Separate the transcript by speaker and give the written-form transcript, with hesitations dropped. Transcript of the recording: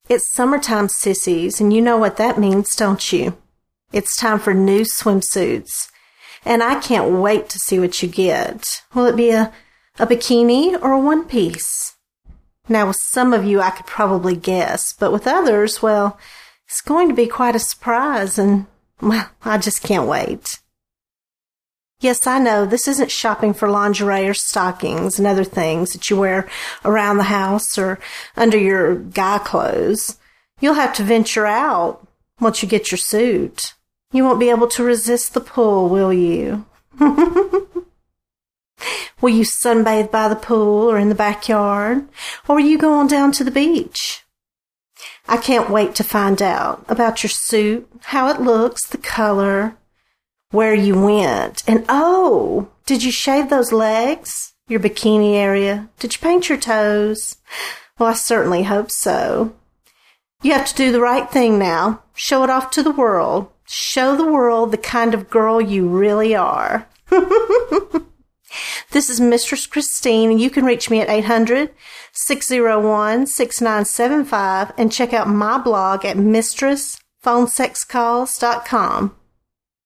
Speaker 1: It's summertime, sissies, and you know what that means, don't you? It's time for new swimsuits, and I can't wait to see what you get. Will it be a bikini or a one-piece? Now, with some of you, I could probably guess, but with others, well, it's going to be quite a surprise, and, well, I just can't wait. Yes, I know, this isn't shopping for lingerie or stockings and other things that you wear around the house or under your guy clothes. You'll have to venture out once you get your suit. You won't be able to resist the pull, will you? Will you sunbathe by the pool or in the backyard? Or will you go on down to the beach? I can't wait to find out about your suit, how it looks, the color, where you went. And oh, did you shave those legs? Your bikini area? Did you paint your toes? Well, I certainly hope so. You have to do the right thing now. Show it off to the world. Show the world the kind of girl you really are. This is Mistress Christine, and you can reach me at 800-601-6975 and check out my blog at mistressphonesexcalls.com.